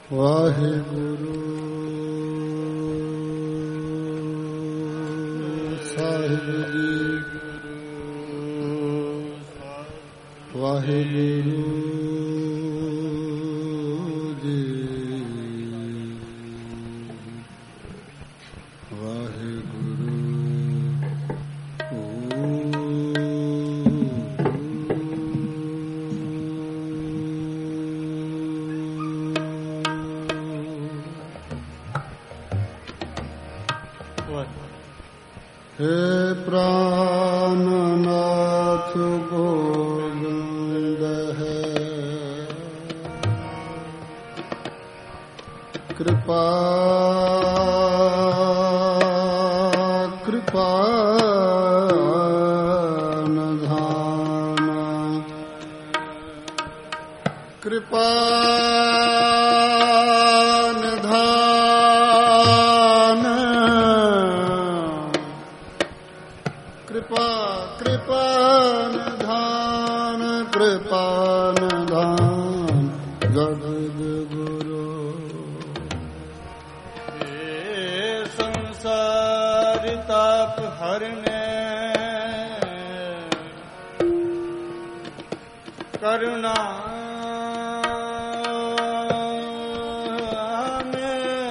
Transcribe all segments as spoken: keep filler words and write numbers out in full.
ਵਾਹਿਗੁਰੂ ਸਾਹਿਬ ਜੀ, ਵਾਹਿਗੁਰੂ ਜੀ, ਵਾਹਿਗੁਰੂ। ਹੇ ਪ੍ਰਾਨਨਾਥ ਗੋਬਿੰਦ ਹੈ, ਕਿਰਪਾ ਕਿਰਪਾ ਨਿਧਾਨ, ਕਿਰਪਾ ਕਿਰਪਾ ਕਿਰਪਾ ਨਿਧਾਨ, ਕਿਰਪਾ ਨਿਧਾਨ ਜਗਤ ਗੁਰੂ। ਇਹ ਸੰਸਾਰ ਤਾਪ ਹਰਨੇ, ਕਰੁਣਾ ਮੈਂ,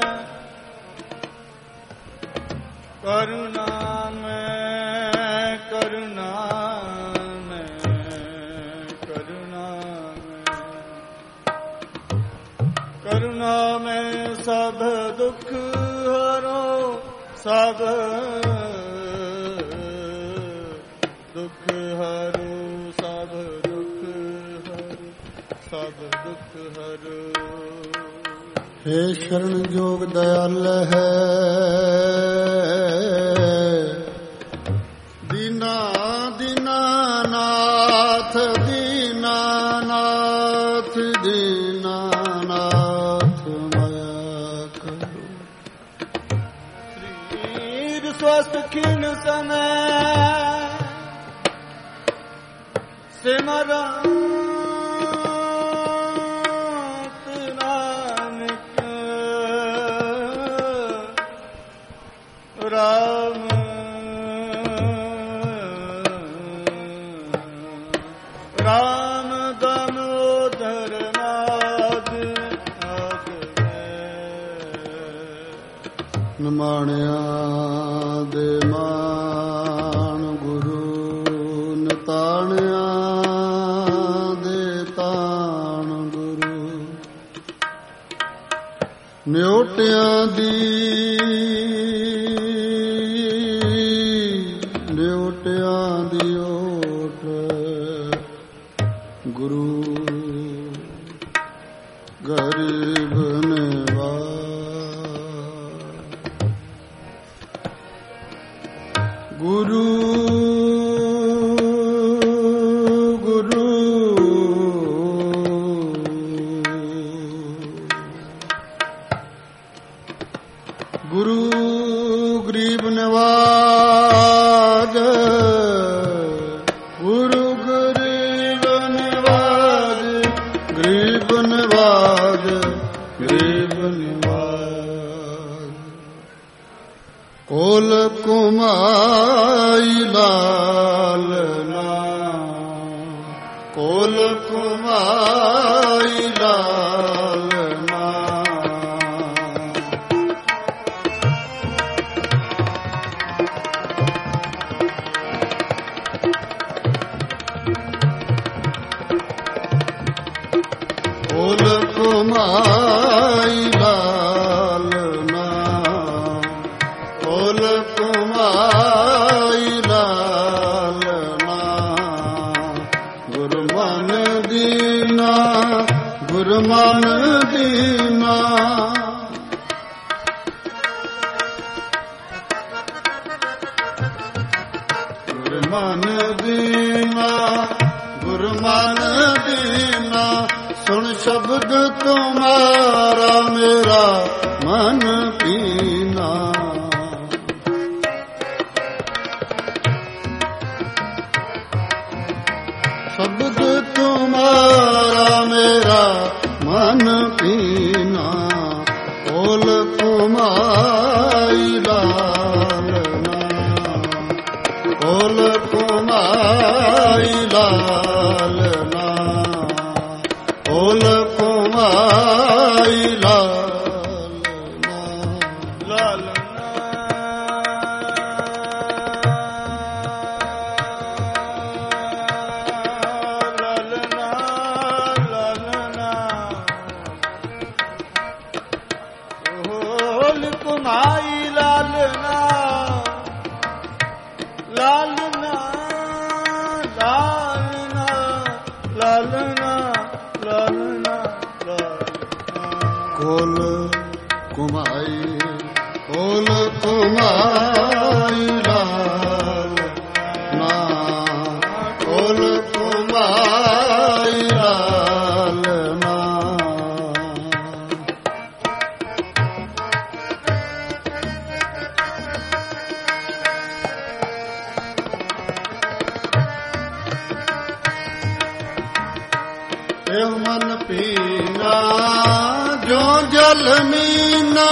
ਕਰੁਣਾ ਮੈਂ, ਕਰੁਣਾ ਮੈਂ, ਕਰੁਣਾ ਮੈਂ, ਕਰੁਣਾ ਮੈਂ ਸਭ ਦੁੱਖ ਹਰੋ, ਸਭ ਦੁੱਖ ਹਰੋ, ਸਭ ਦੁੱਖ ਹਰੋ, ਸਭ ਦੁੱਖ ਹਰੋ। ਹੇ ਸ਼ਰਨ ਜੋਗ ਦਇਆਲ ਹੈ, ਦੀਨਾ ਦੀਨਾਨਾਥ, ਦੀਨਾਨਾਥ, ਦੀਨਾਨਾਥ ਮਾਇਆ ਕਰੋ। ਸਰੀਰ ਸਵਸਥ ਖਿਨ ਸਮੈ, ਸਿਮਰਨ ਰਾਮ ਰਾਮ ਦਮੋਦਰ ਨਾਦ ਨਾਦ ਨਿਮਾਣਿਆ ਦੇ ਮਾਣ, ਗੁਰੂ ਨਿਤਾਣਿਆ ਦੇ ਤਾਣ, ਗੁਰੂ ਨਿਉਟਿਆਂ ਦੀ ਨਿਉਟਿਆਂ ਦੀ ਓਟ, ਗੁਰੂ ਗਰੀਬ ਨਿਵਾਜ, ਗੁਰੂ ਗੁਰੂ ਗੁਰੂ ਗਰੀਬ ਨਿਵਾਜ, ਗੁਰੂ ਗਰੀਬ ਨਿਵਾਜ, ਗਰੀਬ ਨਿਵਾਜ, ਗਰੀਬ ਨਿਵਾਜ। ਕੋਲ ਕੁਮਾਈ ਲਾਲਨਾ, ਕੋਲ ਕੁਮਾਈ ਲਾਲਨਾ, ਕੋਲ ਕੁਮਾਈ ਲਾਲਨਾ, ਕੋਲ ਕੁਮਾਈ ਲਾਲਨਾ, ਗੁਰਮਨ ਦੀਨਾ, ਗੁਰਮਨ ਦੀਨਾ, ਗੁਰਮਨ ਦੀਨਾ, ਗੁਰਮਨ ਦੀਨਾ। ਸੁਣ ਸ਼ਬਦ ਤੁਮਾਰਾ ਮੇਰਾ ਮਨ ਪੀਨਾ, ਸ਼ਬਦ ਤੁਮਾਰਾ ਮੇਰਾ ਮਨ ਪੀਨਾ। कुमाई लाल कोल कुमाई कोल कुमाई लाल ना कोल कुमाई लाल ना ए मन पीना जो जल मीना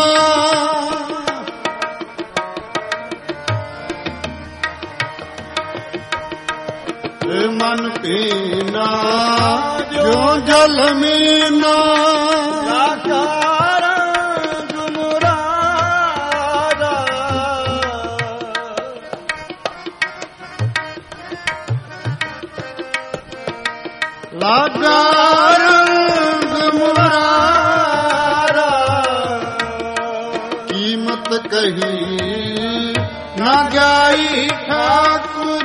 मन पीना जो जल मीना लाचार गुमरारा लाचार कही न जाई ठाकुर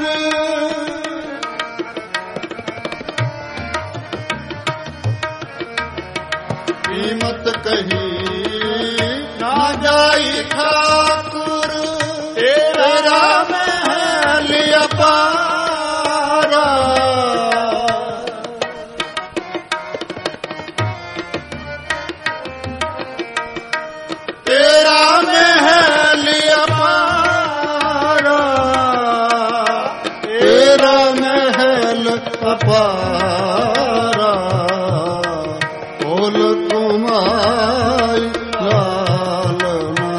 कीमत कही न जाई ठाकुर तेरा महल अपारा तेरा महल अपारा तेरा महल अपारा बोल कुमाई लाल ना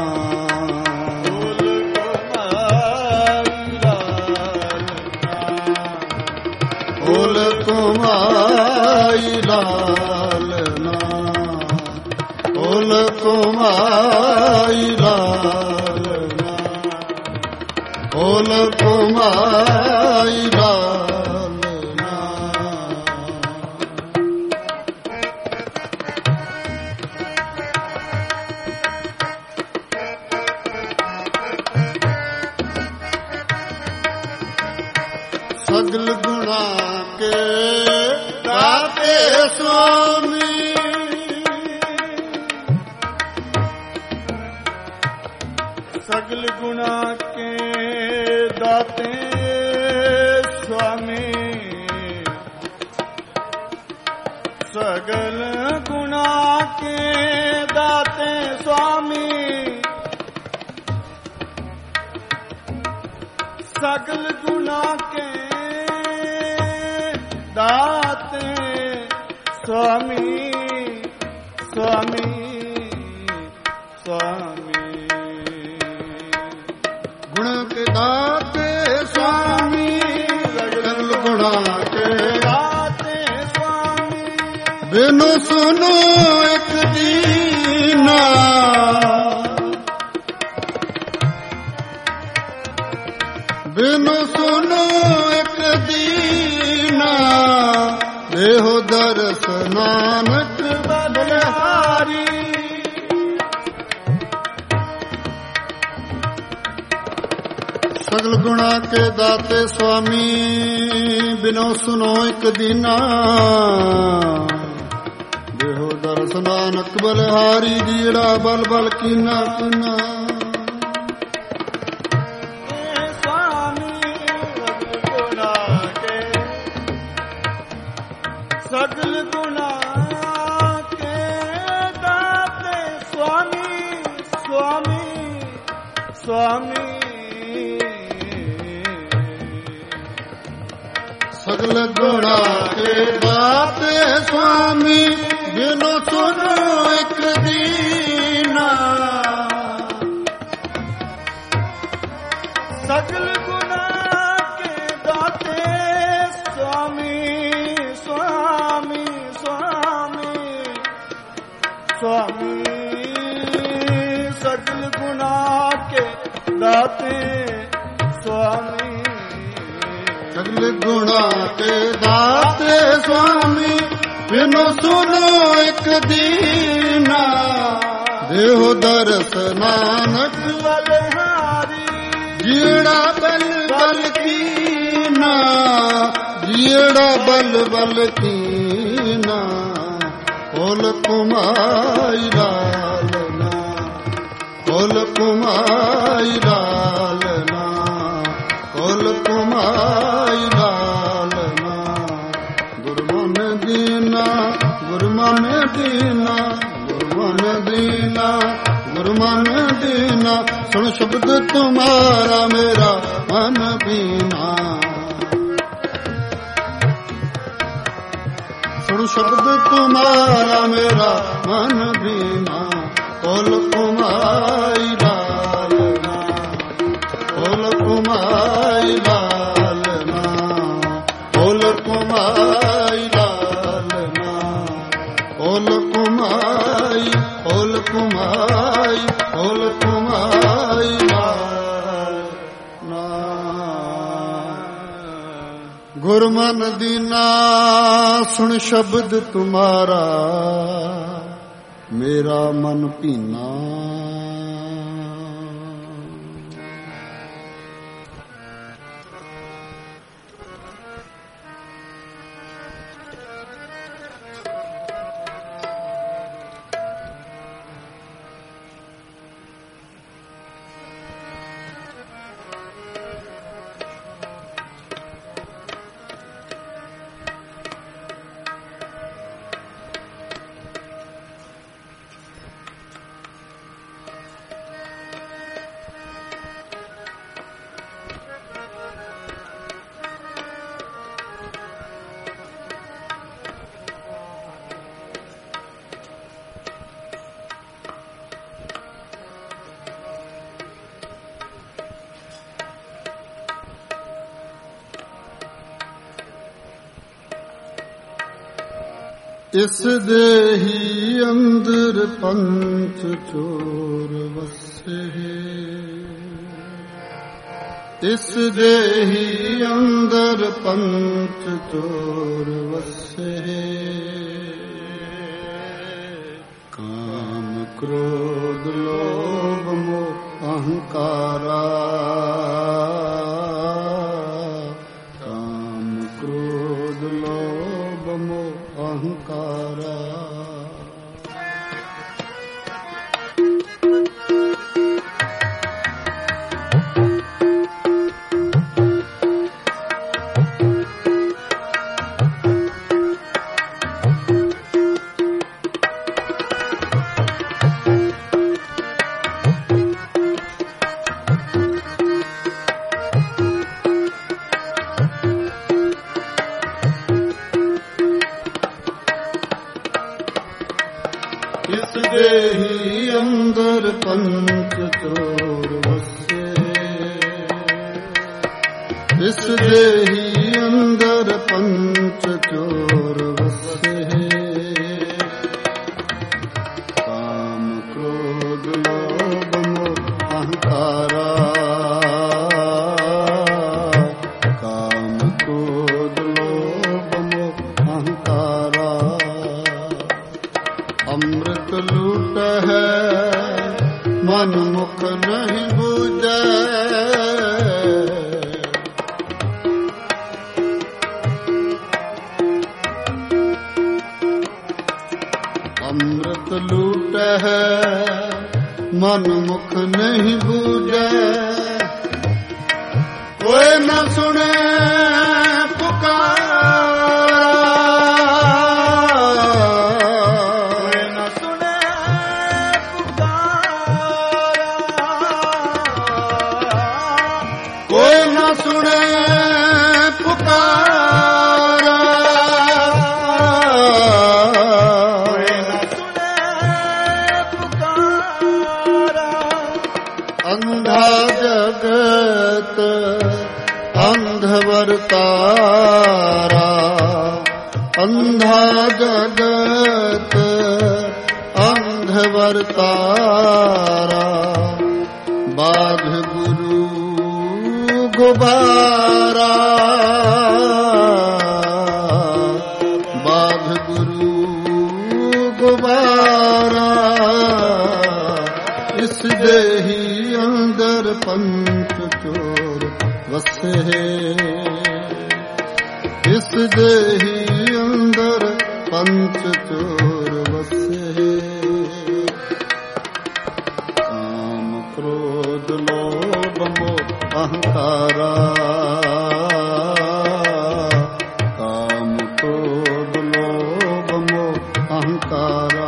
बोल कुमाई लाल ना बोल कुमाई लाल ना बोल कुमाई लाल ना सगल गुणा के दाते स्वामी सगल गुणा के दाते स्वामी सगल गुणा के दाते स्वामी सगल गुणा के दाते स्वामी स्वामी स्वामी गुण के दाते स्वामी सगल गुणा के दाते स्वामी बिनु सुनो एक दीना बिनु सुनो एक दीना देहो दर्श नानक बलिहारी सगल गुणा के दाते स्वामी बिनो सुनो एक दीना देहो दर्श नानक बलिहारी दीड़ा बल बल कीना कीना सगल गुणा के दाते स्वामी स्वामी स्वामी सगल गुणा के दाते स्वामी बिनु सुनो एक दीना सगल गुणा के दाते स्वामी स्वामी स्वामी स्वामी सकल गुना के दाते स्वामी सकल गुना के दाते स्वामी बिनु सुनो एक दीना देहो दरस नानक बलिहारी जीड़ा बल बल कीना जीड़ा बल बल कीना कोल कुमाई लालना कोल कुमाई लालना कोल कुमाई लालना गुरमन दीना गुरमन दीना गुरमन दीना गुरमन दीना सुन शब्द तुम्हारा मेरा मन बीना सुन शब्द तुम्हारा मेरा मन बीना कोल कुमाई लालना कोल कुमाई लालना कोल कुमाई लालना कोल कुमाई कोल कुमाई कोल कुमाई लालना गुरमन दीना सुन शब्द तुम्हारा मेरा मन पीना इस देही अंदर पंच चोर वसे इस देही अंदर पंच चोर वसे काम क्रोध लोभ मोह अहंकारा काम क्रोध लोभ मोह अहंकारा इस देही अंदर पंच चोर वसे इस देही अंदर पंच चोर वसे काम क्रोध लोभ मोह अहंकारा काम क्रोध लोभ मोह अहंकारा अमृत लूट है मन मुख नहीं बूझे अमृत लूट है मन मुख नहीं बूझे कोई न सुने पुकार अंधा जगत अंधवर तारा अंधा जगत अंध ਬਾਂਧ ਵਰਤਾਰਾ, ਬਾਧ ਗੁਰੂ ਗੁਬਾਰਾ, ਬਾਧ ਗੁਰੂ ਗੁਬਾਰਾ। ਇਸ ਦੇਹੀ ਅੰਦਰ ਪੰਚ ਚੋਰ ਵਸੇ, ਇਸ ਦੇਹੀ ਅੰਦਰ ਪੰਚ ਚੋਰ ਵਸੇ। ਕਾਮ ਕ੍ਰੋਧ ਲੋਭ ਮੋਹ ਅਹੰਕਾਰਾ, ਕਾਮ ਕ੍ਰੋਧ ਲੋਭ ਮੋਹ ਅਹੰਕਾਰਾ।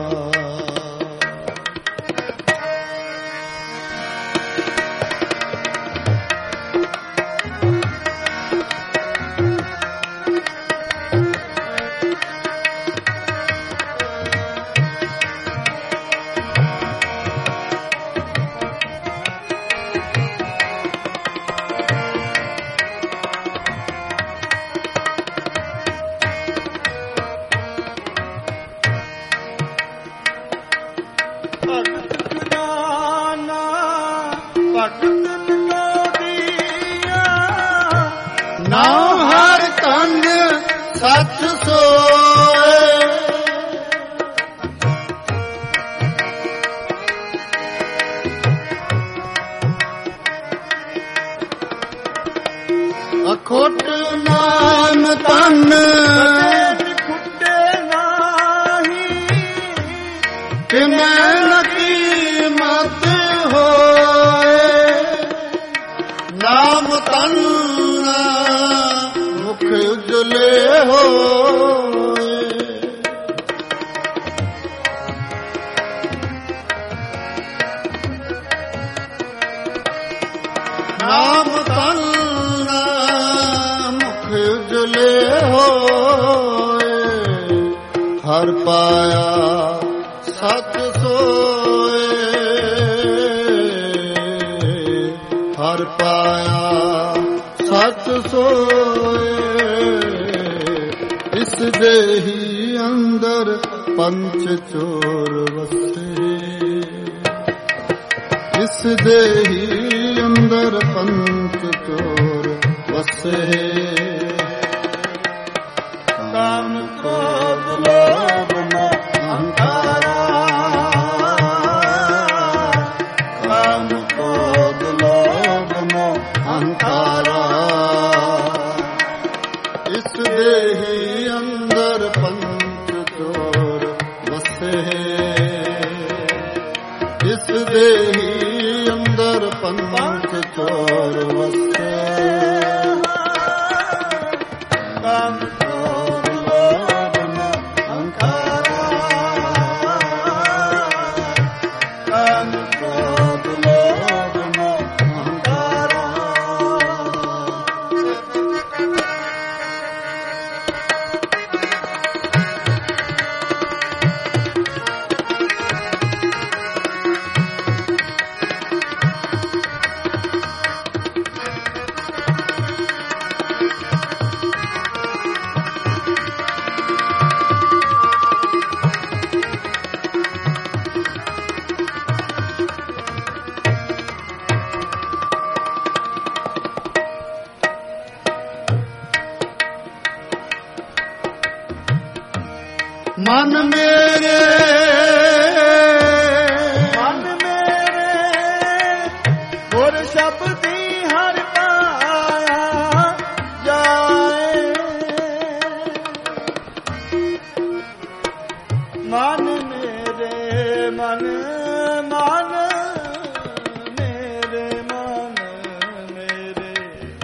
ਨਾਮ ਹਰ ਕੰਨ ਸੱਚ ਸੋਏ, ਅਖੋਟ ਨਾਮ ਤਨ ਖੁੱਟੇ ਨਾਹੀ, ਕਿਮੈ ਨ ਕੀਮਤ ਹੋਏ। ਨਾਮ ਤਨ ਮੁਖ ਉਜਲੇ ਹੋਏ, ਨਾਮ ਤਨ ਮੁਖ ਉਜਲੇ ਹੋਏ। ਹਰ ਪਾਇਆ ਸਤ ਸੋਏ, ਹਰ ਪਾਇਆ ਸਤ ਸੋਏ। ਇਸ ਦੇਹੀ ਅੰਦਰ ਪੰਚ ਚੋਰ ਵਸੇ, ਇਸ ਦੇਹੀ ਅੰਦਰ ਪੰਚ ਚੋਰ ਵਸੇ। ਕਾਮ ਕ੍ਰੋਧ ਲੋਭ ਮੋਹ ਅਹੰਕਾਰਾ, ਕਾਮ ਕ੍ਰੋਧ ਲੋਭ ਮੋਹ ਅਹੰਕਾਰਾ। ਇਸ ਦੇਹੀ ਅੰਦਰ ਪੰਚ ਚੋਰ ਵਸੇ, ਇਸ ਦੇਹੀ ਅੰਦਰ ਪੰਚ ਚੋਰ ਵਸੇ। ਕਾਮ ਕ੍ਰੋਧ ਲੋਭ ਮੋਹ ਅਹੰਕਾਰਾ, ਕਾਮ ਕ੍ਰੋਧ ਲੋਭ ਮੋਹ ਅਹੰਕਾਰਾ। ਮਨ ਮੇਰੇ ਮਨ ਮੇਰੇ ਗੁਰ ਸ਼ਬਦੀ ਹਰ ਪਾਇਆ ਜਾਏ। ਮਨ ਮੇਰੇ ਮਨ ਮਨ ਮੇਰੇ ਮਨ ਮੇਰੇ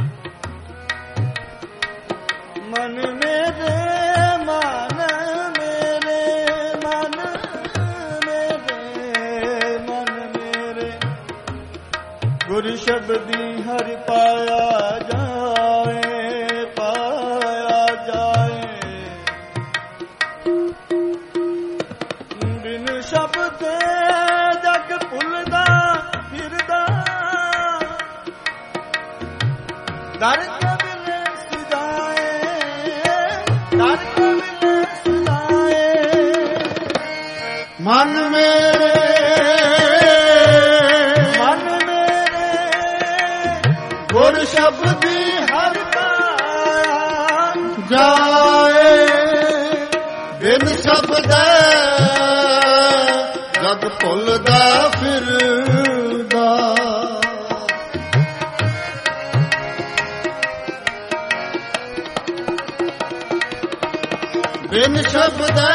ਮਨ ਮੇਰੇ ਗੁਰ ਸ਼ਬਦੀ ਹਰਿ ਪਾਇਆ ਜਾਏ, ਪਾਇਆ ਜਾਏ। ਬਿਨ ਸ਼ਬਦ ਜਗ ਭੁੱਲਦਾ ਫਿਰਦਾ, ਦਰ ਕਬਿਲੇ ਸੁਜਾਏ, ਦਰ ਕਬਿਲੇ ਸੁਜਾਏ। ਮਨ ਮੇਰੇ ਮਨ ਮੇਰੇ ਗੁਰ ਸ਼ਬਦੀ ਹਰਿ ਪਾਇਆ ਜਾਏ ਬਿਨ ਸ਼ਬਦੈ ਜਗ ਭੁੱਲਦਾ ਫਿਰਦਾ ਬਿਨ ਸ਼ਬਦੈ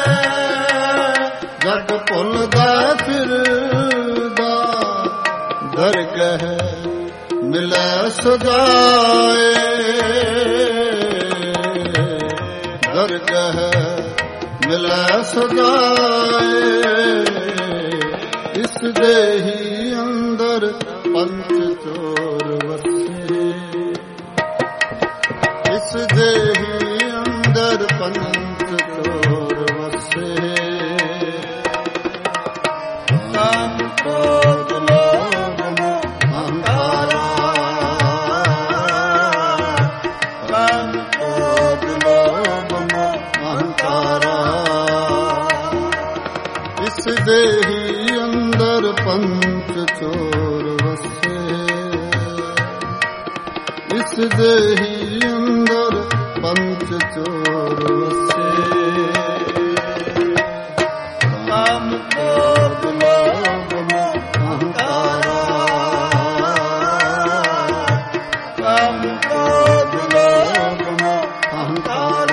ਜਗ ਭੁੱਲਦਾ ਫਿਰਦਾ ਦਰਗਹ ਮਿਲੈ ਸਜਾਏ ਦਰਗਹ ਮਿਲੈ ਸਜਾਏ ਇਸ ਦੇਹੀ ਅੰਦਰ ਪੰਚ ਚੋਰ ਵਸੇ ਇਸ ਦੇਹੀ ਅੰਦਰ ਪੰਚ ਚੋਰ ਵਸੇ ਕਾਮ ਕ੍ਰੋਧ ਲੋਭ ਮੋਹ ਅਹੰਕਾਰਾ ਕਾਮ ਕ੍ਰੋਧ ਲੋਭ ਮੋਹ ਅਹੰਕਾਰਾ ਇਸ ਦੇਹੀ ਅੰਦਰ ਪੰਚ ਚੋਰ ਵਸੇ ਇਸ ਦੇਹੀ ਅੰਦਰ ਪੰਚ ਚੋਰ ਵਸੇ ਕਾਮ ਕ੍ਰੋਧ ਲੋਭ ਮੋਹ ਅਹੰਕਾਰਾ ਕਾਮ ਕ੍ਰੋਧ ਲੋਭ ਮੋਹ ਅਹੰਕਾਰਾ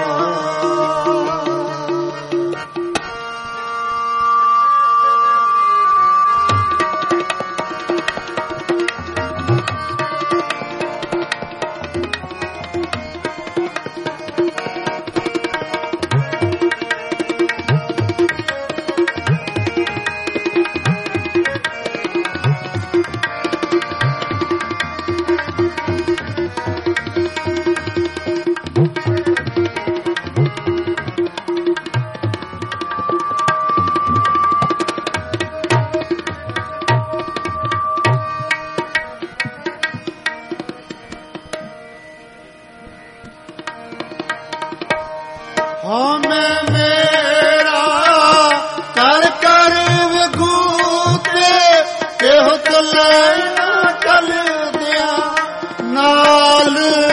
ਹਉਮੈ ਮੇਰਾ ਕਰ ਕਰ ਵਿਗੂਤੇ ਕਿਹੋ ਚੱਲੇ ਨਾ ਚੱਲਦਿਆਂ ਨਾਲ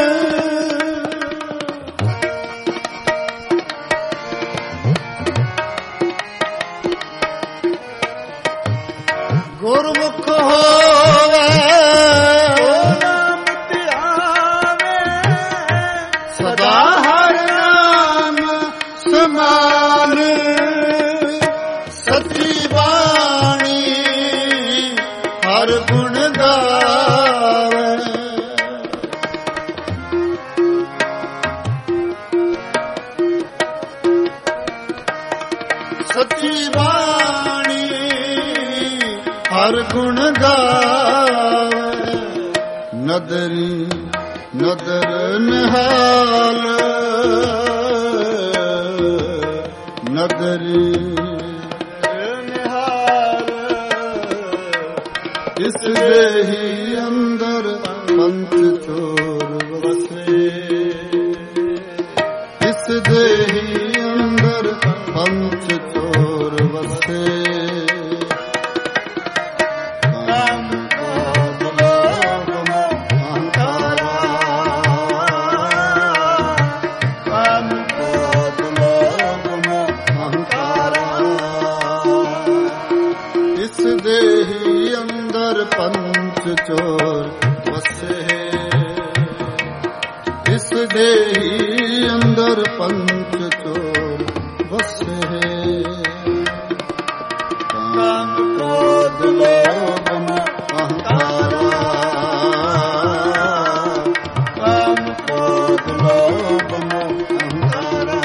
ਗੁਰਮੁਖ ਹੋਵੇ ਨਾਮ ਧਿਆਵੇ ਸਦਾ ਹਰਿ ਨਾਮ ਸਮਾਨ ਸੱਚੀ ਬਾਣੀ ਹਰ ਗੁਣ ਗਾਵੇ ਸੱਚੀ ਬਾਣੀ ਹਰ ਗੁਣ ਗਾਵੇ ਨਦਰੀ ਨਦਰ ਨਿਹਾਲ ਨਦਰੀ ਨਿਹਾਲ ਇਸ ਦੇਹੀ ਅੰਦਰ ਪੰਚ ਚੋਰ ਵਸੇ ਇਸ ਦੇਹੀ ਅੰਦਰ ਪੰਚ ਚੋਰ ਵਸੇ ਕਾਮ ਕ੍ਰੋਧ ਲੋਭ ਮੋਹ ਅਹੰਕਾਰਾ ਕਾਮ ਕ੍ਰੋਧ ਲੋਭ ਮੋਹ ਅਹੰਕਾਰਾ ਇਸ ਦੇਹੀ ਅੰਦਰ ਪੰਚ ਚੋਰ ਵਸੇ ਇਸ ਦੇਹੀ ਅੰਦਰ ਪੰਚ ਚੋਰ ਵਸੇ ਕਾਮ ਕ੍ਰੋਧ ਲੋਭ ਮੋਹ ਅਹੰਕਾਰਾ ਕਾਮ ਕ੍ਰੋਧ ਲੋਭ ਮੋਹ ਅਹੰਕਾਰਾ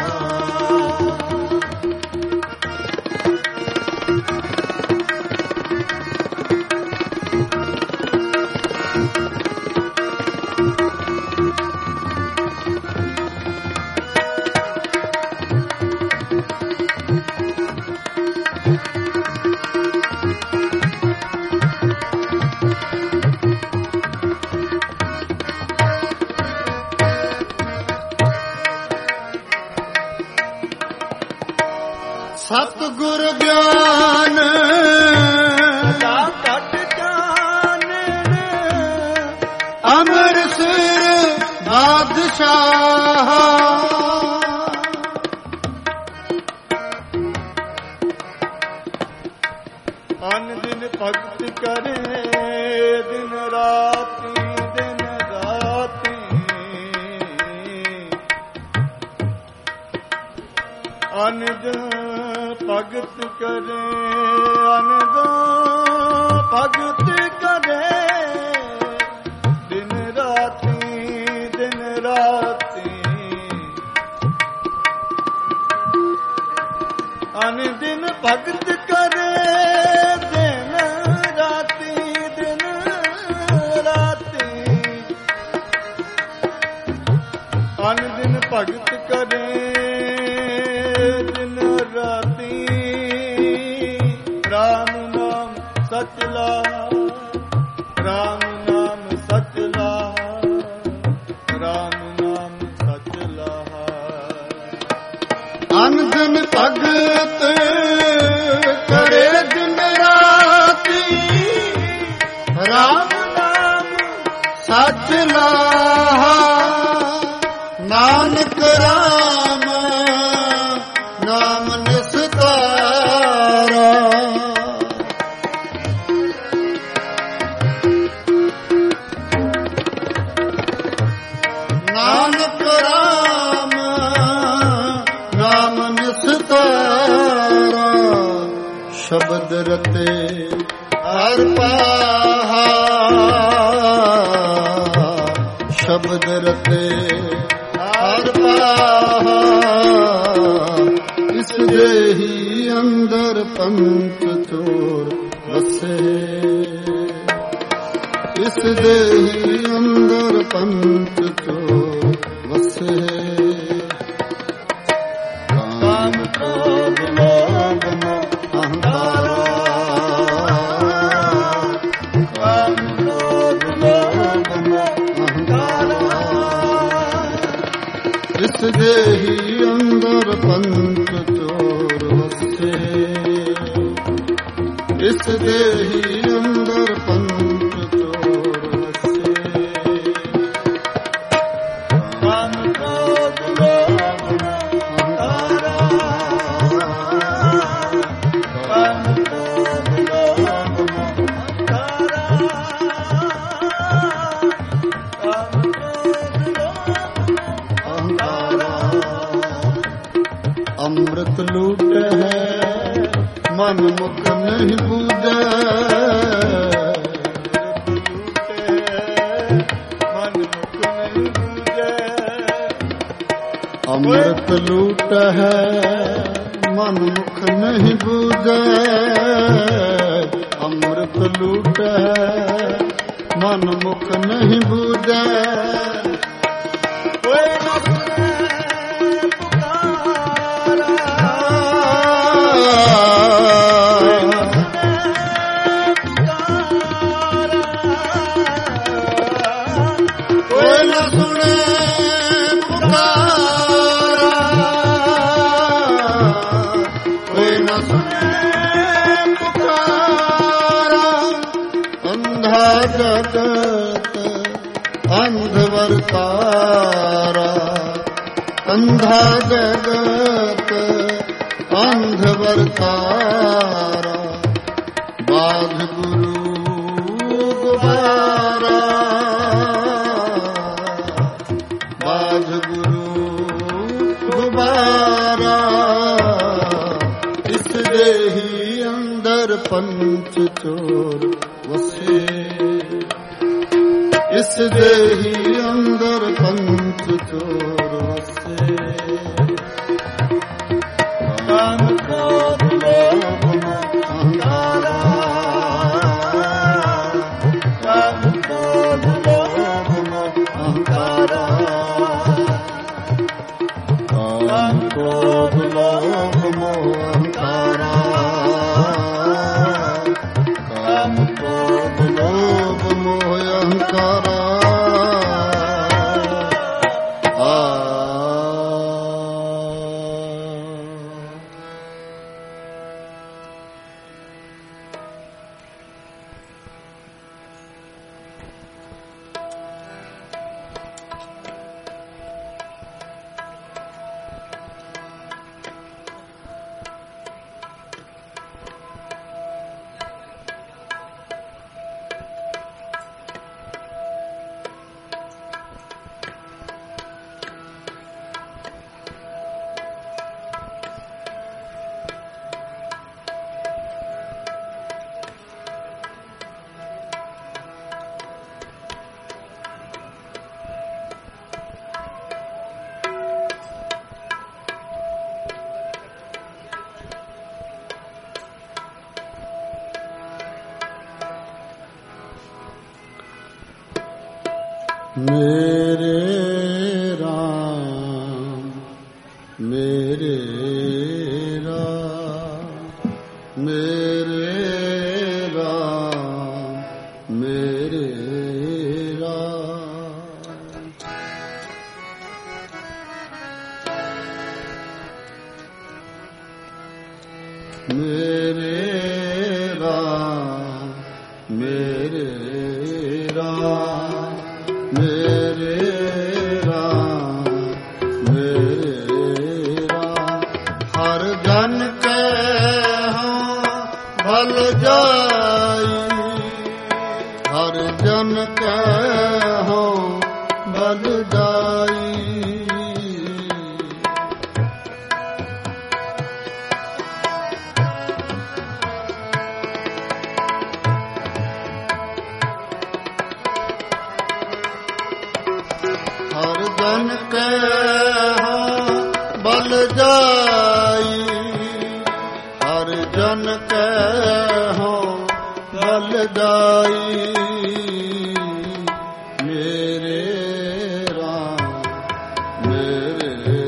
ਗੁਰ ਗਿਆਨ ਸਦਾ ਘਟ ਜਾਣਨ ਅਮਰ ਸਿਰ ਬਾਦਸ਼ਾਹ ਅਨ ਦਿਨ ਭਗਤ ਕਰੇ ਦਿਨ ਰਾਤੀ ਦਿਨ ਰਾਤੀ ਅਨ ਦਿਨ ਭਗਤ ਕਰੇ ਅਨ ਦਿਨ ਭਗਤ ਕਰੇ ਦਿਨ ਰਾਤੀ ਦਿਨ ਰਾਤੀ ਅਨ ਦਿਨ ਭਗਤ ਕਰੇ ਦਿਨ ਰਾਤੀ ਦਿਨ ਰਾਤੀ ਅਨ ਦਿਨ ਭਗਤ ਕਰੇ ਦਿਨ ਰਾਤੀ ਰਾਮ ਨਾਮ ਸਚ ਲਾ ਰਾਮ ਨਾਮ ਸਚ ਲਾ ਰਾਮ ਨਾਮ ਸਚ ਲਾ ਅਨ ਦਿਨ ਭਗਤ ਕਰੇ ਦਿਨ ਰਾਤੀ ਰਾਮ ਨਾਮ ਸਚ ਲਾਹਾ ਨਾਨਕ ਰਾਮ ਨਾਮ ਨਿਸਤਾਰਾ ਨਾਨਕ ਰਾਮ ਨਾਮ ਨਿਸਤਾਰਾ ਸ਼ਬਦ ਰਤੇ ਹਰ ਪਾਹਾ ਸ਼ਬਦ ਰਤੇ ਹਰ ਪਾਹਾ ਇਸ ਦੇ ਹੀ ਅੰਦਰ ਪੰਚ ਚੋਰ ਵਸੇ ਇਸ ਦੇ ਹੀ ਅੰਦਰ ਪੰਚ ਚੋਰ ਵਸੇ ਕਾਮ ਕ੍ਰੋਧ ਲੋਭ ਮੋਹ ਅਹੰਕਾਰ ਕਾਮ ਕ੍ਰੋਧ ਲੋਭ ਮੋਹ ਅਹੰਕਾਰ ਇਸ ਦੇ ਹੀ ਅੰਦਰ ਪੰਚ ਚੋਰ ਵਸੇ ਇਸ ਦੇ ਹੀ ਅੰਦਰ ਪੰਚ ਚੋਰ ਵਸੇ ਕਾਮ ਕ੍ਰੋਧ ਲੋਭ ਮੋਹ ਅਹੰਕਾਰ ਕਾਮ ਕ੍ਰੋਧ ਲੋਭ ਮੋਹ ਅਹੰਕਾਰ ਕਾਮ ਕ੍ਰੋਧ ਲੋਭ ਮੋਹ ਅੰਮ੍ਰਿਤ ਲੂਟ ਹੈ ਮਨ ਮੁਖ ਨਹੀਂ ਬੂਝੈ ਅੰਮ੍ਰਿਤ ਲੂਟ ਹੈ ਮਨ ਮੁਖ ਨਹੀਂ ਬੂਝੈ ਅੰਮ੍ਰਿਤ ਲੂਟ ਹੈ ਮਨ ਮੁਖ ਨਹੀਂ ਬੂਝੈ ਜਗਤ ਅੰਧ ਵਰਤਾਰਾ ਅੰਧਾ ਜਗਤ ਅੰਧ ਵਰਤਾਰਾ ਬਾਧ ਗੁਰੂ ਗੁਬਾਰਾ ਬਾਧ ਗੁਰੂ ਗੁਬਾਰਾ ਇਸ ਦੇ ਹੀ ਅੰਦਰ ਪੰਚ ਚੋਰ ਵਸੇ ਇਸ ਦੇ ਹੀ ਅੰਦਰ ਪੰਚ ਚੋਰ ਵਸੇ ਕਾਮ ਕ੍ਰੋਧ ਲੋਭ ਮੋਹ ਅਹੰਕਾਰ ਕਾਮ ਕ੍ਰੋਧ ਲੋਭ ਮੋਹ ਅਹੰਕਾਰ ਕਾਮ ਕ੍ਰੋਧ ਲੋਭ ਮੋਹ ਅਹੰਕਾਰ ਕਾਮ ਕ੍ਰੋਧ ਲੋਭ ਮੋਹ ਅਹੰਕਾਰ ਮੇਰੇ ਰਾਮ ਮੇਰੇ ਰਾਮ ਮੇਰੇ ਰਾਮ ਮੇਰੇ ਰਾਮ ਮੇਰੇ ਰਾਮ ਮੇਰੇ ਰਾਮ ਮੇਰੇ ਰਾਮ ਮੇਰੇ ਰਾਮ ਹਰ ਜਨ ਕੈ ਹਾਂ ਭਲ ਜਾਈ ਹਰ ਜਨ ਕੈ ਹਾਂ ਭਲ ਜਾਈ ਹਰ ਜਨ ਕੈ ਹਾਂ ਬਲ ਜਾਈ ਹਰ ਜਨ ਕੈ ਹਾਂ ਬਲ ਜਾਈ ਮੇਰੇ ਰਾਮ ਮੇਰੇ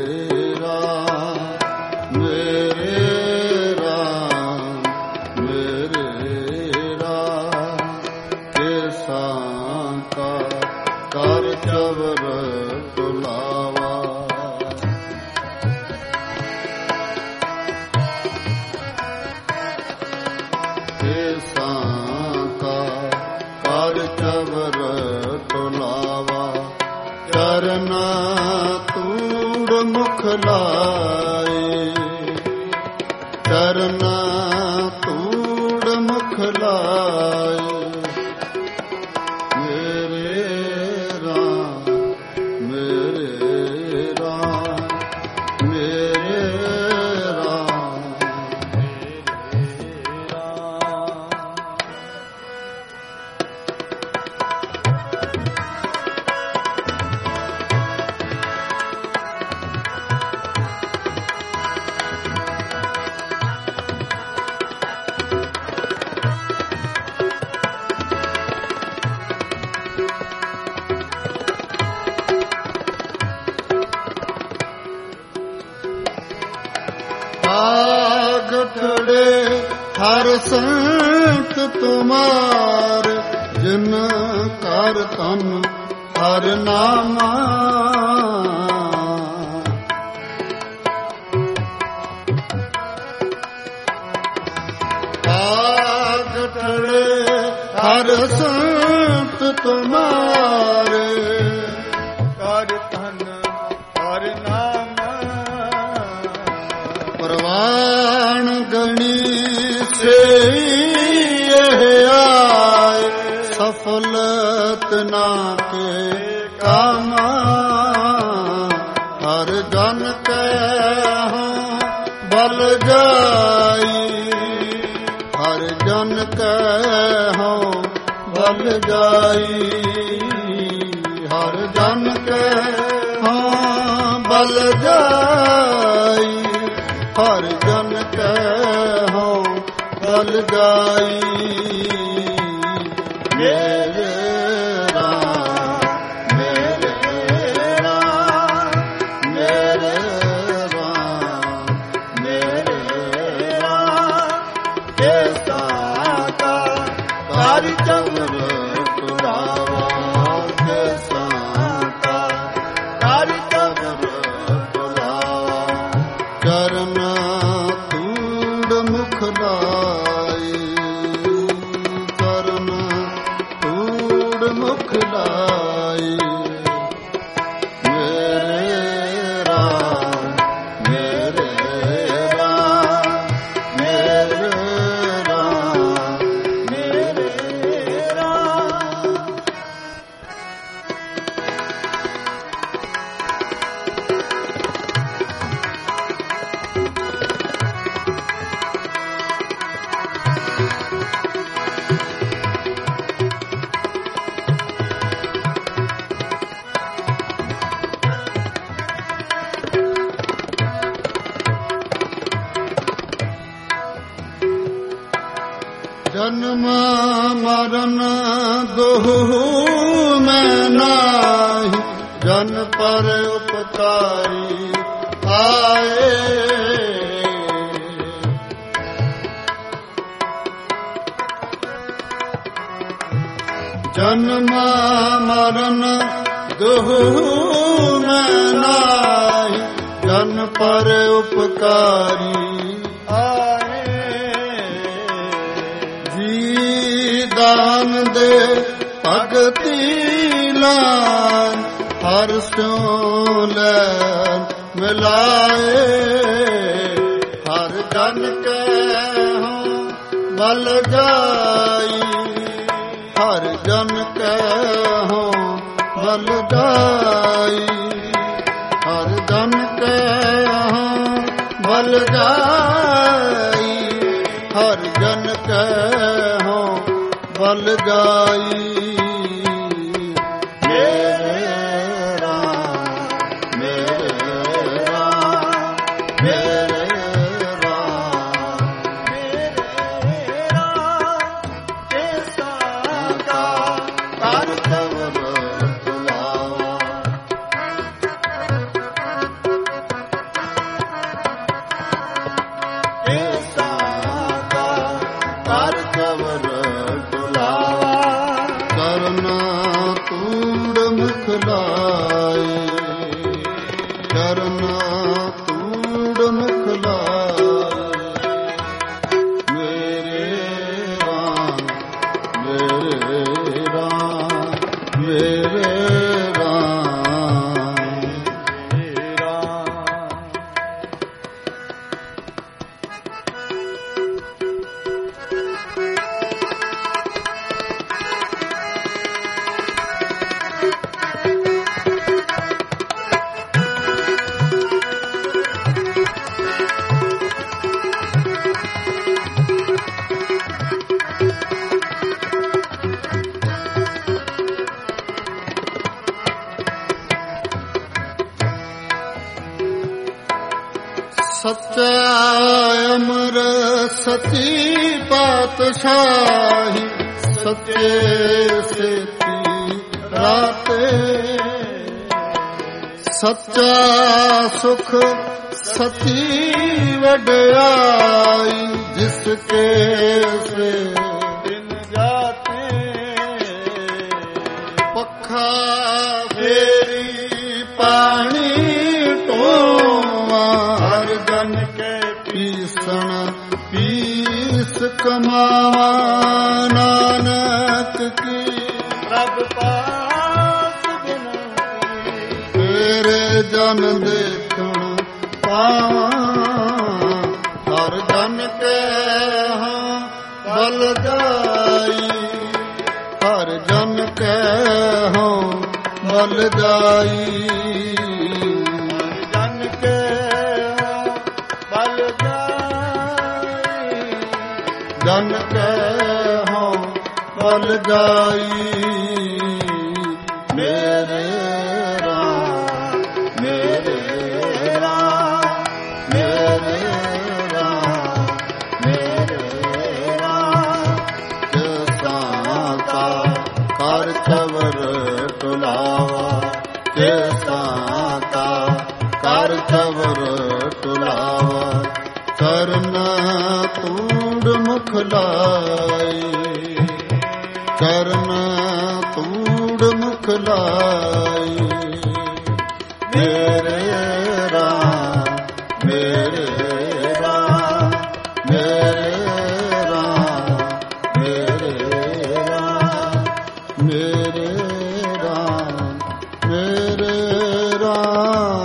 ਰਾਮ ਮੇਰੇ ਰਾਮ ਮੇਰੇ ਰਾਮ ਕੇਸਾਂ ਕਾ ਕਰ ਚਵਰ ਤੁਲਾਵਾ ਕੇਸਾਂ ਕਾ ਕਰ ਚਵਰ ਤੁਲਾਵਾ ਚਰਨ ਤੂੜ ਮੁਖ ਲਾਏ ਚਰਨ ਤੂੜ ਮੁਖ ਲਾਏ ਮੇਰੇ ਰਾਮ ਮੇਰੇ ਰਾਮ ਮੇਰੇ ਰਾਮ ਮੇਰੇ ਰਾਮ ਆਗਠੜੇ ਹਰ ਸੰਤ ਤੁਮਾਰ ਜਿਨ ਕਰ ਤਨ ਹਰ ਨਾਮਾ ਆਗਠੜੇ ਹਰ ਸੰਤ ਤੁਮਾਰੇ ਕਰ ਧਨ ਹਰ ਨਾਮ ਪ੍ਰਵਾਣ ਗਣੀ ਸੇ ਇਹ ਆਏ ਸਫਲਤ ਨਾ ਕੇ ਕਾਮਾ ਹਰ ਜਨ ਕੈ ਹਾਂ ਬਲ ਜਾਈ ਹਰ ਜਨ ਕੈ ਹਾਂ ਬਲ ਜਾਈ ਹਰ ਜਨ ਕੈ ਹਾਂ ਬਲ ਜਾਈ ਹਰ ਜਨ ਕੈ ਹਾਂ ਬਲ ਜਾਈ ਮੇਰੇ ਰਾਮ ਮੇਰੇ ਰਾਮ ਮੇਰੇ ਰਾਮ ਮੇਰੇ ਰਾਮ ਕੇਸਾਂ ਕਾ ਕਰ ਚਵਰ ਤੁਲਾਵਾ ਕੇਸਾਂ ਕਾ ਕਰ ਚਵਰ ਤੁਲਾਵਾ ਚਰਨ ਤੂੜ ਮੁਖ ਲਾਏ ਚਰਨ ਤੂੜ ਮੁਖ ਲਾਏ ਮੇਰੇ ਰਾਮ ਮੇਰੇ ਰਾਮ ਮੇਰੇ ਰਾਮ ਮੇਰੇ ਰਾਮ ਜਨਮ ਮਰਨ ਦੋਹੂ ਮੈਂ ਨਾਹੀ, ਜਨ ਪਰ ਉਪਕਾਰੀ ਆਏ। ਜਨਮ ਮਰਨ ਦੋਹੂ ਮੈਂ ਨਾਹੀ, ਜਨ ਪਰ ਉਪਕਾਰੀ ਆਏ। ਜੀ ਦਾਨ ਦੇ ਭਗਤੀ ਲਾਨ, ਹਰ ਸਿਉ ਲੈਨ ਮਿਲਾਏ। ਹਰ ਜਨ ਕੈ ਹਉ ਬਲ ਜਾਈ, ਹਰ ਜਨ ਕੈ ਹਉ ਬਲ ਜਾਈ। ਹਰ ਜਨ ਕੈ ਹਉ ਬਲ ਜਾਈ, ਹਰ ਜਨ ਕੈ ਹਉ ਬਲ ਜਾਈ। ਸੱਚਾ ਅਮਰ ਸਤੀ ਪਾਤਸ਼ਾਹੀ, ਸੱਚੇ ਸੇਤੀ ਰਾਤੇ। ਸੱਚਾ ਸੁਖ ਸਤੀ ਵਡਿਆਈ, ਜਿਸ ਕੇ ਸੇ ਦਿਨ ਜਾਤੇ। ਪੱਖਾ ਫੇਰੀ ਪਾਣੀ ਢੋਵਾ, ਹਰ ਜਨ ਕੇ ਪੀਸਣ ਪੀਸ ਕਮਾਵਾ। ਨਾਨਕ ਕੀ ਪ੍ਰਭ ਪਾਸ ਬਿਨਤੀ, ਤੇਰੇ ਜਨ ਦੇਖਣ ਪਾਵਾਂ। ਹਰ ਜਨ ਕੇ ਹਾਂ ਬਲ ਜਾਈ, ਹਰ ਜਨ ਕੇ ਹਾਂ ਬਲ ਜਾਈ। ਜਨ ਕੈ ਹਉ ਬਲ ਜਾਈ। ਮੇਰੇ ਰਾਮ ਮੇਰੇ ਰਾਮ ਮੇਰੇ ਰਾਮ ਮੇਰੇ ਰਾਮ। ਕਿਸਾਂ ਕਾ ਕਰ ਚਵਰ ਤੁਲਾਵਾ, ਕਿਸਾਂ ਕਾ ਕਰ ਚਵਰ ਤੁਲਾਵਾ। ਚਰਨ ਤੂੜ ਮੁਖ ਲਾਈ, ਚਰਨ ਤੂੜ ਮੁਖ ਲਾਈ। ਮੇਰੇ ਰਾਮ ਮੇਰੇ ਰਾਮ ਮੇਰੇ ਰਾਮ ਮੇਰੇ ਰਾਮ ਮੇਰੇ ਰਾਮ ਮੇਰੇ ਰਾਮ।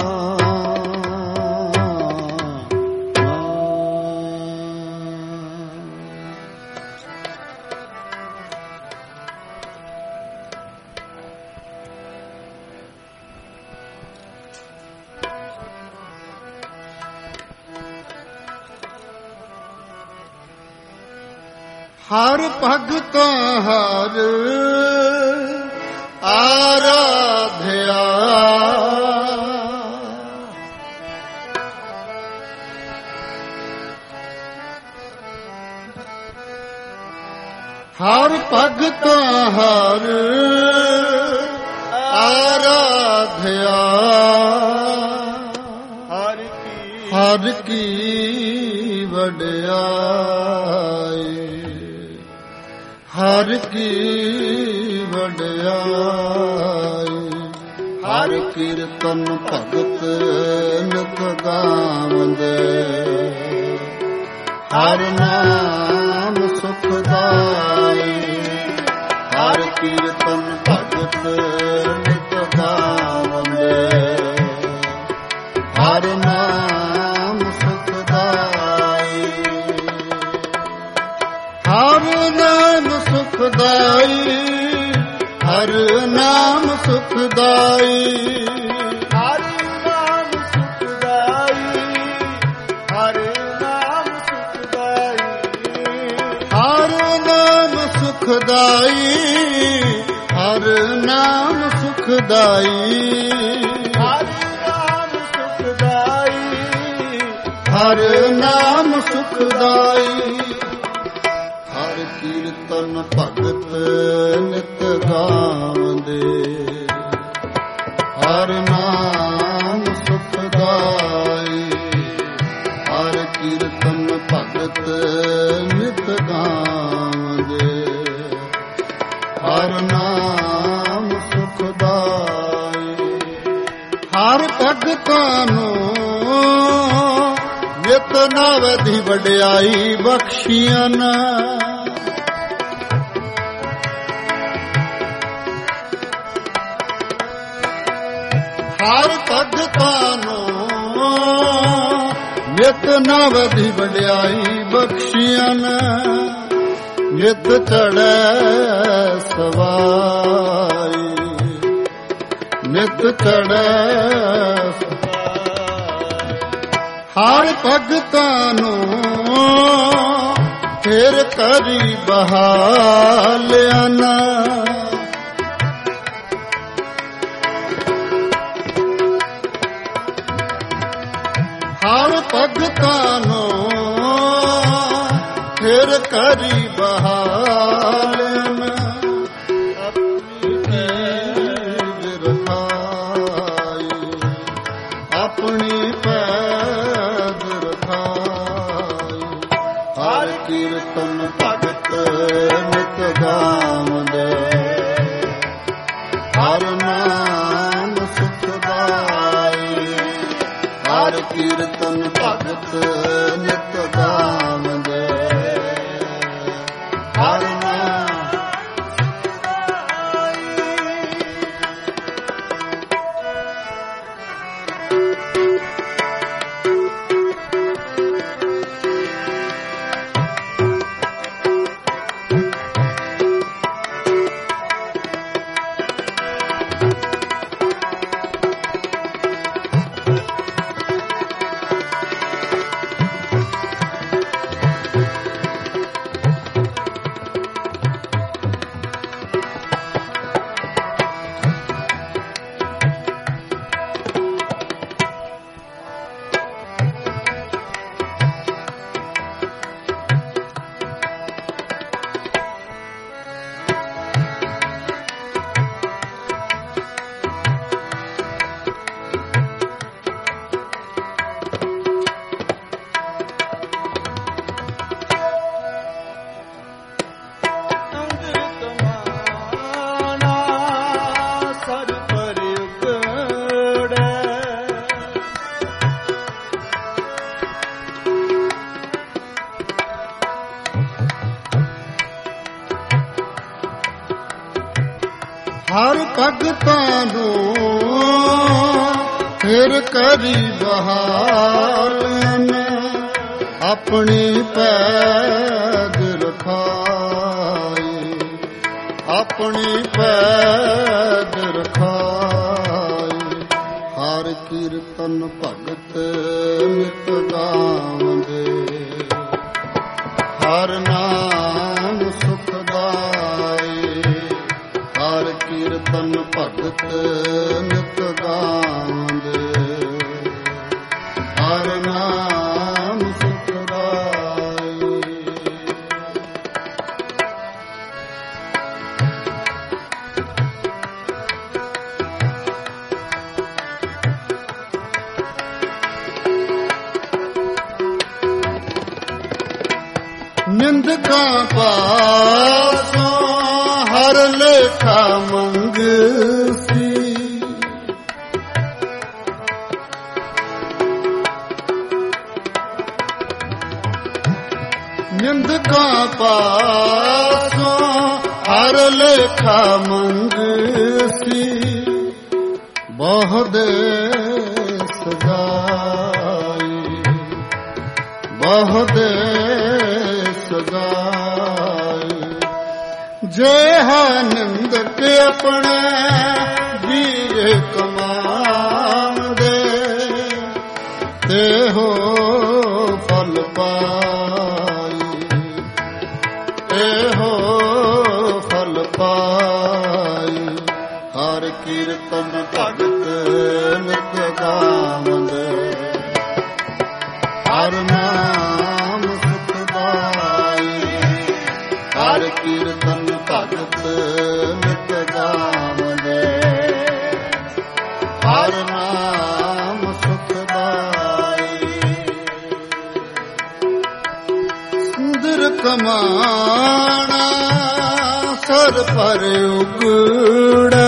ਹਰ ਭਗਤ ਹਰ ਆਰਾਧਿਆ, ਹਰ ਭਗਤਾ ਹਰ ਆਰਾਧਿਆ ਹਰ ਕੀ ਹਰ ਕੀ ਵਡਿਆਈ ਹਰ ਕੀ ਵਡਿਆਈ ਹਰ ਕੀਰਤਨ ਭਗਤ ਨਿਤ ਗਾਵੰਦੇ ਹਰ ਨਾਮ ਸੁਖਦਾਈ ਹਰ ਕੀਰਤਨ ਭਗਤ ਨਿਤ ਗਾਵੰਦੇ ਹਰ ਨਾਮ ਸੁਖਦਾਈ ਹਰ ਨਾਮ ਸੁਖਦਾਈ ਹਰ ਨਾਮ ਸੁਖਦਾਈ ਹਰ ਨਾਮ ਸੁਖਦਾਈ ਹਰ ਨਾਮ ਸੁਖਦਾਈ ਹਰ ਨਾਮ ਸੁਖਦਾਈ ਹਰ ਨਾਮ ਸੁਖਦਾਈ ਹਰ ਨਾਮ ਸੁਖਦਾਈ ਹਰ ਨਾਮ ਸੁਖਦਾਈ ਹਰ ਕੀਰਤਨ ਭਗਤ ਨਿਤ ਗਾਵੰਦੇ ਹਰ ਨਾਮ ਸੁਖਦਾਈ ਹਰ ਕੀਰਤਨ ਭਗਤ ਨਿਤ ਗਾਵੰਦੇ ਹਰ ਨਾਮ ਸੁਖਦਾਈ ਹਰ ਭਗਤਾਂ ਨੂੰ ਨਿਤ ਨਵਧੀ ਵਡਿਆਈ ਬਖਸ਼ੀਆਂ ਹਰ ਭਗਤਾਂ ਨੂੰ ਨਿਤ ਨਵਧੀ ਵਡਿਆਈ ਬਖਸ਼ੀਆਂ ਨਿਤ ਚੜ੍ਹੈ ਸਵਾਈ ਨਿਤ ਚੜ੍ਹੈ ਹਰ ਭਗਤਾਂ ਨੂੰ ਫਿਰ ਕਰੀ ਬਹਾਲਿਆਂ ਹਰ ਭਗਤਾਂ ਨੂੰ ਫਿਰ ਕਰੀ ਬਹਾਲਿਆਂ ਆਪਣੀ ਪੈਦ ਰਖਾਈ ਹਰ ਕੀਰਤਨ ਭਗਤ ਨਿਤ ਗਾਵੰਦੇ ਹਰ ਨਾਮ ਸੁਖਦਾਈ ਹਰ ਕੀਰਤਨ ਭਗਤ ਨਿਤ ਗਾਵੰਦੇ ਹਰ ਨਾਮ ਹਰ ਭਗਤਾਂ ਨੂੰ ਫਿਰ ਕਰੀ ਬਹਾਲਿਆਂ ਆਪਣੀ ਪੈਦ ਰਖਾਈ ਆਪਣੀ ਪੈਦ ਰਖਾਈ ਹਰ ਕੀਰਤਨ ਭਗਤ ਨਿਤ ਗਾਵੰਦੇ ਹਰ ਨਾਮ ਸੁਖਦਾਈ ਹਰ ਕੀਰਤਨ ਭਗਤ ਨਿਤ ਗਾਵੰਦੇ ਹਰ ਨਾਮ ਸੁਖਦਾਈ ਨਿੰਦਕਾਂ ਪਾਸੋਂ ਹਰ ਲੇਖਾ ਮੰਗਸੀ, ਨਿੰਦਕਾਂ ਪਾਸੋਂ ਹਰ ਲੇਖਾ ਮੰਗਸੀ, ਬਹੁ ਦੇ ਸਜਾਈ ਬਹੁ ਦੇ ਸਜਾਈ। ਜੇ ਨਿੰਦਕ ਆਪਣੇ ਜੀਏ ਕਮਾਉਂਦੇ, ਤੇ ਹੋ ਫਲ ਪਾਈ ਤੇ ਹੋ ਫਲ ਪਾਈ। ਹਰ ਕੀਰਤਨ ਭਗਤ ਨਿਤ ਗਾਵੰਦੇ, ਹਰ ਨਾਮ ਸੁਖਦਾਈ। ਹਰ ਕੀਰਤਨ ਭਗਤ ਨਿਤ ਗਾਵੰਦੇ, ਹਰ ਨਾਮ ਸੁਖਦਾਈ। ਸੁੰਦਰ ਕਮਾਣਾ ਸਰ ਪਰ ਉਗੜੈ,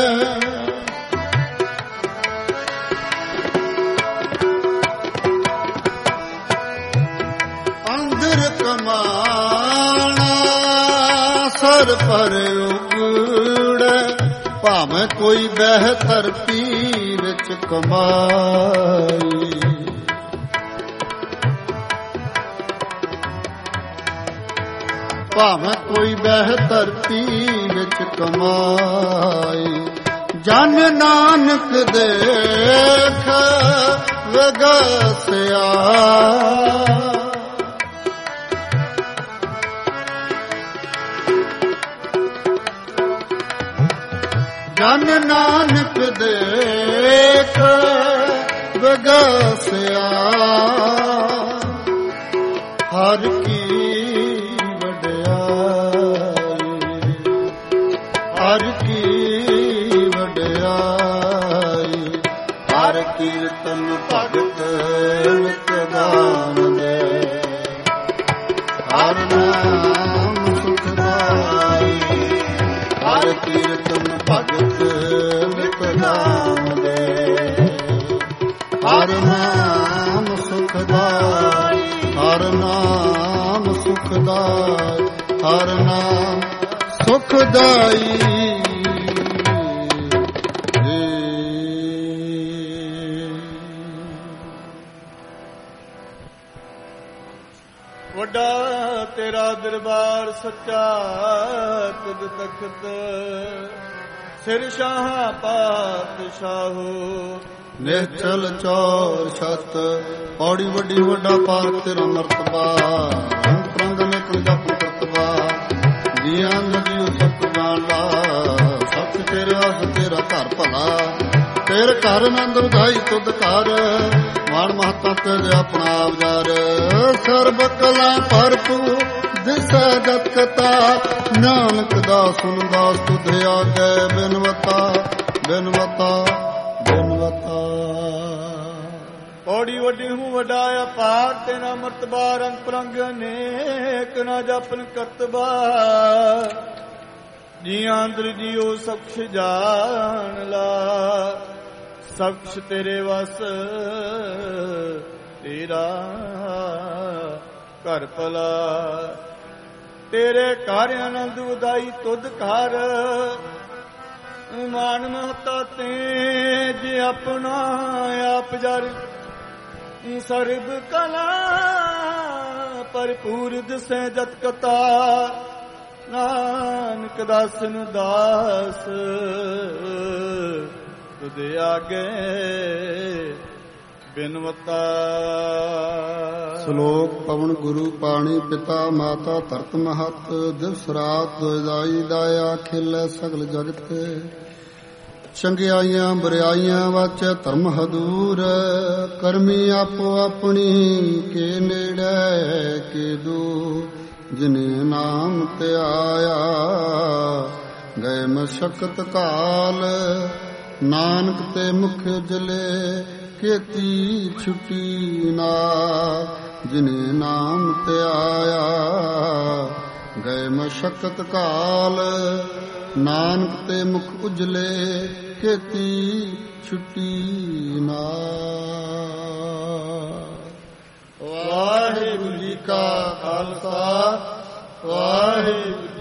ਸਰ ਪਰ ਉਗੜੈ। ਭਾਵੇਂ ਕੋਈ ਬਹਿ ਧਰਤੀ ਵਿੱਚ ਕਮਾਈ, ਭਾਵੇਂ ਕੋਈ ਬਹਿ ਧਰਤੀ ਵਿੱਚ ਕਮਾਈ। ਜਨ ਨਾਨਕ ਦੇਖ ਵਗਸਿਆ, ਜਨ ਨਾਨਕ ਦੇਖ ਵਗਸਿਆ। ਹਰ ਕੀ ਵਡਿਆਈ, ਹਰ ਕੀ ਵਡਿਆਈ। ਹਰ ਕੀਰਤਨ ਭਗਤ ਨਿਤ ਗਾਵੰਦੇ, ਹਰ ਨਾਮ ਸੁਖਦਾਈ। ਹਰ ਕੀਰਤਨ ਭਗਤ ਨਿਤ ਗਾਵੰਦੇ, ਹਰ ਨਾਮ ਸੁਖਦਾਈ। ਹਰ ਨਾਮ ਸੁਖਦਾਈ, ਹਰ ਨਾਮ ਸੁਖਦਾਈ। ਵੱਡਾ ਤੇਰਾ ਦਰਬਾਰ ਸੱਚਾ ਤੁਧ ਤਖਤ, ਸਿਰ ਸ਼ਾਹ ਪਾਤਸ਼ਾਹੋ। ਨਿਹਚਲ ਚੌਰ ਛਤ, ਔੜੀ ਵੱਡੀ ਵੱਡਾ ਪਾਰ ਤੇਰਾ ਮਰਤਬਾ। ਰੰਗ ਪ੍ਰੰਗ ਨੇ ਕੋਈ ਜਪ ਕਰਤਬਾ, ਜੀਆਂ ਨਦੀਓ ਸਤ ਬਾਲਾ। ਸਤ ਤੇਰੇ ਆਸ ਤੇਰਾ ਘਰ ਭਲਾ, ਤੇਰੇ ਘਰ ਆਨੰਦ ਵਧਾਈ ਤੁਧ ਘਰ। ਮਾਣ ਮਹੱਤਾ ਤੇਰੇ ਆਪਣਾ ਆਵਜਾਰ, ਸਰਬ ਕਲਾ ਭਰਪੂਰ ਦਿਸੈ ਜਤ ਕਤਾ। ਨਾਨਕ ਦਾ ਸੁਨ ਦਾਸ ਤੁਧ ਆਗੇ, ਬਿਨਵਤਾ ਬਿਨਵਤਾ ਬਿਨਵਤਾ। ਔੜੀ ਵੱਡੀ ਹੂੰ ਵੱਡਾ ਅਪਾਰ, ਤੇਰਾ ਮਰਤਬਾ ਰੰਗ ਪ੍ਰੰਗ ਅਨੇਕ ਨਾ ਜਪਨ ਕਰਤਬਾ। ਜੀਆਂ ਅੰਦਰ ਜੀਓ ਸਭ ਕੁਛ ਜਾਣ ਲਾ, ਸਭ ਕੁਛ ਤੇਰੇ ਵਸ ਤੇਰਾ ਘਰ ਭਲਾ। ਤੇਰੇ ਘਰ ਆਨੰਦ ਵਧਾਈ ਤੁਧ ਘਰ, ਮਾਨ ਮਹਤਾ ਤੇ ਜੇ ਆਪਣਾ ਆਪ ਜਰ। ਸਰਬ ਕਲਾ ਭਰਪੂਰ ਦਿਸੈ ਜਤ ਕਤਾ। ਨਾਨਕ ਦਾਸਨ ਦਾਸ ਤੁਧ ਆਗੇ, ਬਿਨਵਤਾ। ਸ਼ਲੋਕ ਪਵਨ ਗੁਰੂ ਪਾਣੀ ਪਿਤਾ ਮਾਤਾ ਧਰਤ ਮਹਤ। ਦਿਵਸ ਰਾਤ ਦੁਇਦਾਈ ਦਾਇਆ, ਖੇਲੇ ਸਗਲ ਜਗਤ। ਚੰਗਿਆਈਆਂ ਬਰਿਆਈਆਂ ਵਾਚੈ ਧਰਮ ਹਦੂਰ। ਕਰਮੀ ਆਪੋ ਆਪਣੀ ਕੇ ਨੇੜੇ ਕੇ ਦੂਰ। ਜਿਨੇ ਨਾਮ ਤੇ ਆਇਆ ਗਏ ਮਸ਼ਕਤ ਕਾਲ। ਨਾਨਕ ਤੇ ਮੁਖ ਜਲੇ ਕੀਤੀ ਛੁਟੀ ਨਾ। ਜਿਨੇ ਨਾਮ ਤੇ ਆਇਆ। ਗਏ ਮਸ਼ਕਤ ਕਾਲ ਨਾਨਕ ਤੇ ਮੁਖ ਉਜਲੇ ਕੀਤੀ ਛੁੱਟੀ ਨਾਲ। ਵਾਹਿਗੁਰੂ ਜੀ ਕਾ ਖਾਲਸਾ ਵਾਹਿਗੁਰੂ